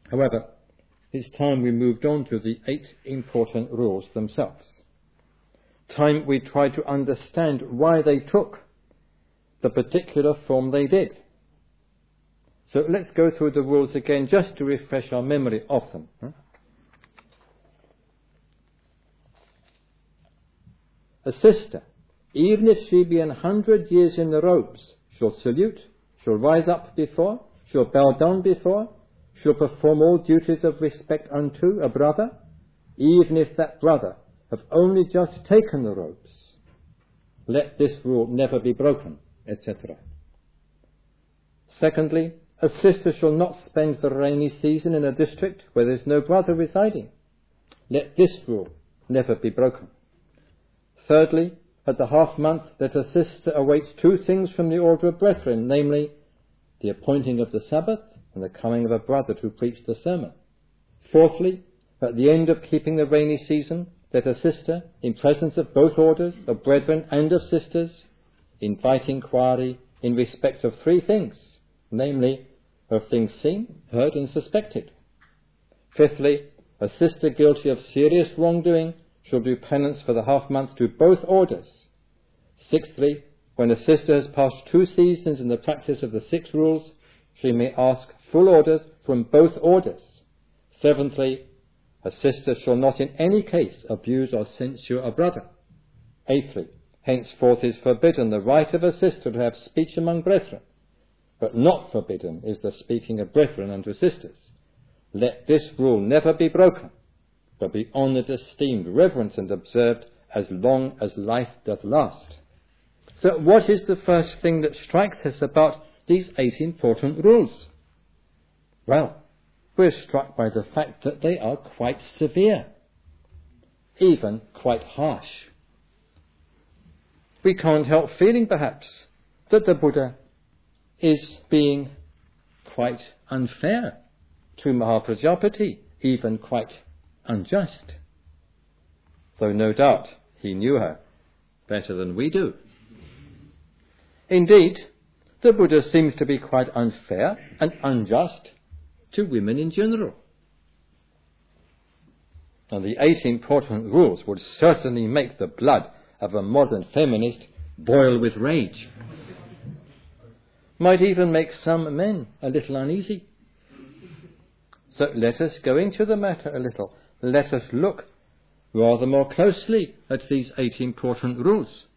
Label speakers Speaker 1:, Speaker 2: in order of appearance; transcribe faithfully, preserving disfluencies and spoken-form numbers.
Speaker 1: However, it's time we moved on to the eight important rules themselves. Time we try to understand why they took the particular form they did. So let's go through the rules again just to refresh our memory of them. A sister, even if she be an hundred years in the robes, shall salute, shall rise up before, shall bow down before, shall perform all duties of respect unto a brother, even if that brother have only just taken the robes. Let this rule never be broken, et cetera. Secondly, a sister shall not spend the rainy season in a district where there is no brother residing. Let this rule never be broken. Thirdly, at the half month, let a sister await two things from the order of brethren, namely, the appointing of the Sabbath and the coming of a brother to preach the sermon. Fourthly, at the end of keeping the rainy season, let a sister, in presence of both orders, of brethren and of sisters, invite inquiry in respect of three things, namely, of things seen, heard, and suspected. Fifthly, a sister guilty of serious wrongdoing shall do penance for the half month to both orders. Sixthly, when a sister has passed two seasons in the practice of the six rules, she may ask full orders from both orders. Seventhly, a sister shall not in any case abuse or censure a brother. Eighthly, henceforth is forbidden the right of a sister to have speech among brethren, but not forbidden is the speaking of brethren unto sisters. Let this rule never be broken, but be honoured, esteemed, reverenced, and observed as long as life doth last. So what is the first thing that strikes us about these eight important rules? Well, we're struck by the fact that they are quite severe, even quite harsh. We can't help feeling, perhaps, that the Buddha is being quite unfair to Mahaprajapati, even quite unjust, though no doubt he knew her better than we do. Indeed, the Buddha seems to be quite unfair and unjust to women in general. And the eight important rules would certainly make the blood of a modern feminist boil with rage. Might even make some men a little uneasy. So let us go into the matter a little. Let us look rather more closely at these eight important rules.